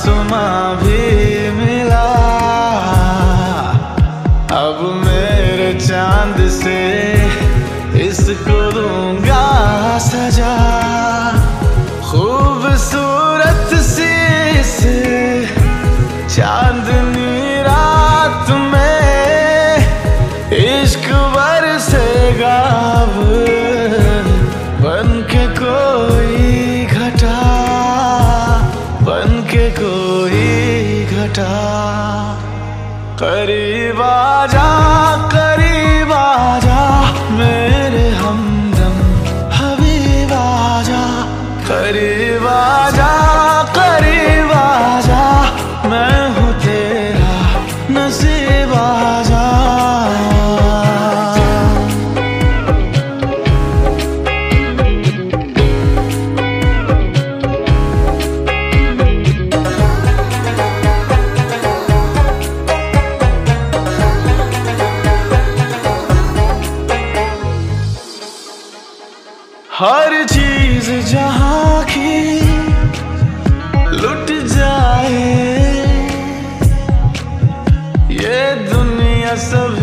आसमां भी मिला, अब मेरे चांद से इसको दूंगा सजा। खूबसूरत सी इस चांदनी रात में इश्क बरसेगा अब बनके कोई घटा, बनके कोई घटा। करीब आजा, करीब आजा मेरे हमदम हबीब आजा। करीब आजा, करीब आजा, मैं हूँ तेरा नसीब आजा। हर चीज जहाँ की लुट जाए, ये दुनिया सब